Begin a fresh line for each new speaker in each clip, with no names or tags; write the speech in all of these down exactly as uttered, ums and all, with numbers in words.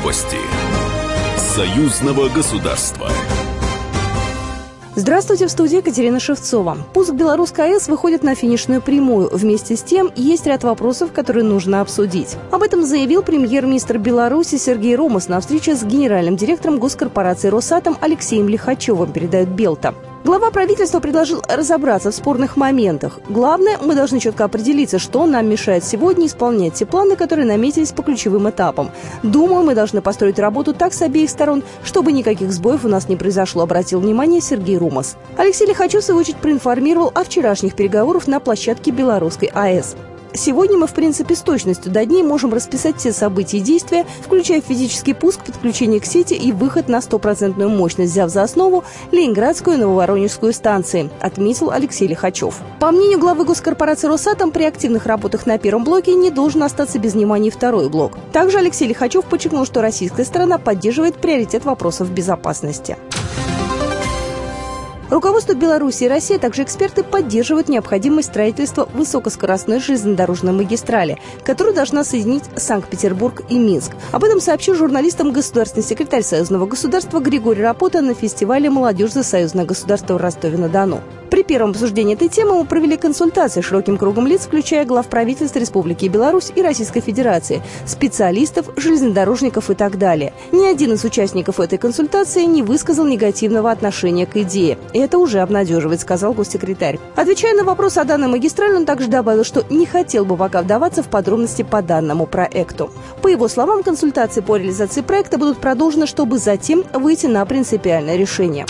Новости союзного государства.
Здравствуйте, в студии Екатерина Шевцова. Пуск Белорусской АЭС выходит на финишную прямую. Вместе с тем, есть ряд вопросов, которые нужно обсудить. Об этом заявил премьер-министр Беларуси Сергей Ромас на встрече с генеральным директором госкорпорации «Росатом» Алексеем Лихачевым, передает Белта. Глава правительства предложил разобраться в спорных моментах. Главное, мы должны четко определиться, что нам мешает сегодня исполнять те планы, которые наметились по ключевым этапам. Думаю, мы должны построить работу так с обеих сторон, чтобы никаких сбоев у нас не произошло, обратил внимание Сергей Ромас. Алексей Лихачев, в свою очередь, проинформировал о вчерашних переговорах на площадке Белорусской АЭС. Сегодня мы, в принципе, с точностью до дней можем расписать все события и действия, включая физический пуск, подключение к сети и выход на стопроцентную мощность, взяв за основу Ленинградскую и Нововоронежскую станции, отметил Алексей Лихачев. По мнению главы госкорпорации «Росатом», при активных работах на первом блоке не должен остаться без внимания второй блок. Также Алексей Лихачев подчеркнул, что российская сторона поддерживает приоритет вопросов безопасности. Руководство Беларуси и России, а также эксперты поддерживают необходимость строительства высокоскоростной железнодорожной магистрали, которая должна соединить Санкт-Петербург и Минск. Об этом сообщил журналистам государственный секретарь Союзного государства Григорий Рапота на фестивале «Молодежь за союзное государство» в Ростове-на-Дону. При первом обсуждении этой темы мы провели консультации с широким кругом лиц, включая глав правительств Республики Беларусь и Российской Федерации, специалистов, железнодорожников и так далее. Ни один из участников этой консультации не высказал негативного отношения к идее. Это уже обнадеживает, сказал госсекретарь. Отвечая на вопрос о данной магистрали, он также добавил, что не хотел бы пока вдаваться в подробности по данному проекту. По его словам, консультации по реализации проекта будут продолжены, чтобы затем выйти на принципиальное решение.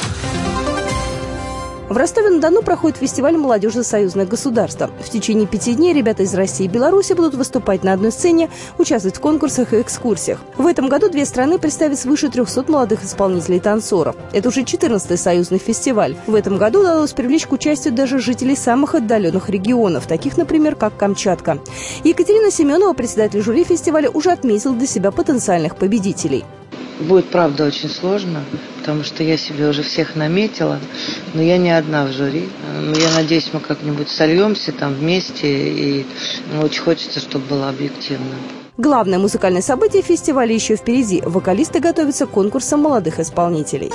В Ростове-на-Дону проходит фестиваль «Молодежь за союзное государство». В течение пяти дней ребята из России и Беларуси будут выступать на одной сцене, участвовать в конкурсах и экскурсиях. В этом году две страны представят свыше трехсот молодых исполнителей и танцоров. Это уже четырнадцатый союзный фестиваль. В этом году удалось привлечь к участию даже жителей самых отдаленных регионов, таких, например, как Камчатка. Екатерина Семенова, председатель жюри фестиваля, уже отметила для себя потенциальных победителей.
Будет, правда, очень сложно, потому что я себе уже всех наметила, но я не одна в жюри. Я надеюсь, мы как-нибудь сольемся там вместе, и очень хочется, чтобы было объективно.
Главное музыкальное событие фестиваля еще впереди. Вокалисты готовятся к конкурсам молодых исполнителей.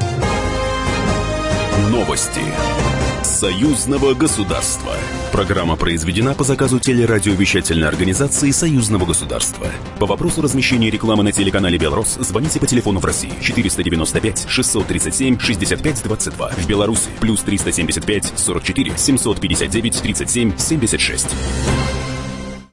Новости союзного государства. Программа произведена по заказу телерадиовещательной организации Союзного государства. По вопросу размещения рекламы на телеканале «Белрос» звоните по телефону в России четыреста девяносто пять шестьсот тридцать семь шестьдесят пять двадцать два. В Беларуси плюс триста семьдесят пять сорок четыре семьсот пятьдесят девять тридцать семь семьдесят шесть.